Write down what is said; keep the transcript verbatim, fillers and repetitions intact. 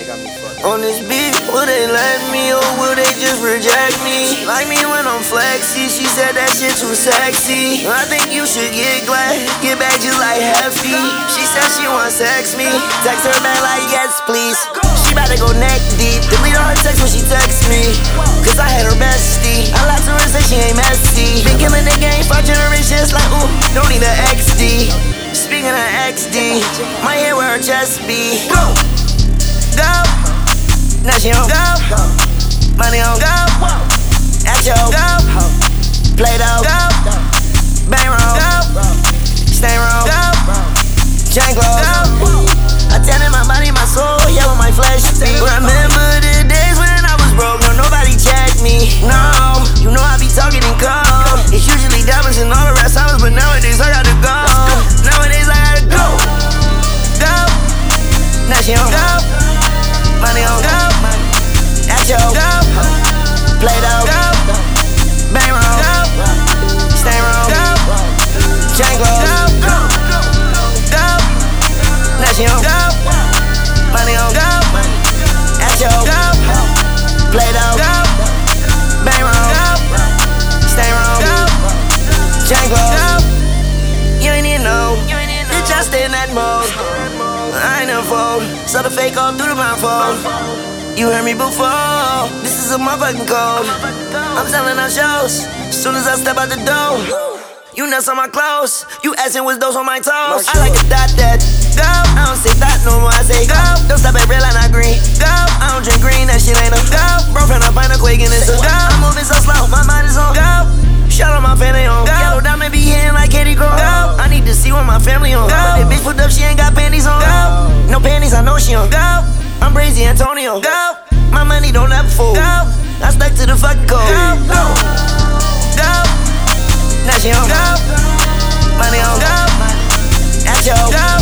On this beat, will they let me or will they just reject me? Like me when I'm flexy, she said that shit too sexy. I think you should get glad, get back just like Hefty. She said she wanna sex me, text her back like yes please. She bout to go neck deep, delete all her texts when she text me, cause I had her bestie. I lied to her, say she ain't messy. Been killing the game for generations like ooh, don't need an X D. Speaking of X D, my head where her chest be. Go, go. Now she on go, money on go, at your go, Play-Doh go, bang roll go, stay roll go, chain clothes go. I tell my body, my soul, yeah, with my flesh be. Remember the days when I was broke, no nobody checked me. No, you know I be talking in code. It's usually diamonds and all the rest hours, but nowadays I gotta go. Nowadays I gotta go, go. Now she on go, money on go. At your go, Play-Doh go, bang roll go, stay roll go, chain clothes go, go. Now she on go, money on go, at your go, Play-Doh go, bang roll go, stay roll go, chain clothes go. You ain't even know, bitch I stay in that mode. I ain't never fold, saw the fake all through the blindfold. You heard me before, this is a motherfucking code. I'm selling out shows, soon as I step out the door. You nuts on my clothes, you asking what's those on my toes. I like a dot that, go, I don't say that no more, I say go. Don't stop at red line, not green, go. I don't drink green, that shit ain't a go. Bro, friend, I find a quake and it's a go. I'm moving so slow, my mind is on go. Shout out my family on go. Yellow diamond be hitting like Katie Crow go. I need to see what my family on go. But that bitch put up, she ain't got panties on go. No panties, I know she on go. I'm Brazy Antonio go. My money don't ever fold go. I stuck to the fucking code go, go, go. Now she on go, money on go, at your go.